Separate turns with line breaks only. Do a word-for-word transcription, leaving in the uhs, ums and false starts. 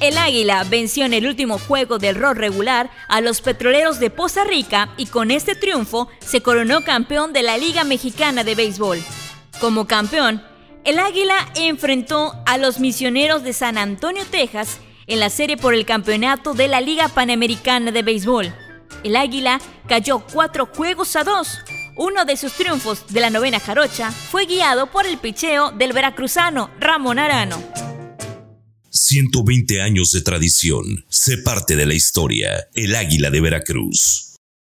El Águila venció en el último juego del rol regular a los Petroleros de Poza Rica y con este triunfo se coronó campeón de la Liga Mexicana de Béisbol. Como campeón, el Águila enfrentó a los Misioneros de San Antonio, Texas, en la serie por el campeonato de la Liga Panamericana de Béisbol. El Águila cayó cuatro juegos a dos. Uno de sus triunfos de la novena jarocha fue guiado por el picheo del veracruzano Ramón Arano.
ciento veinte años de tradición. Sé parte de la historia. El Águila de Veracruz.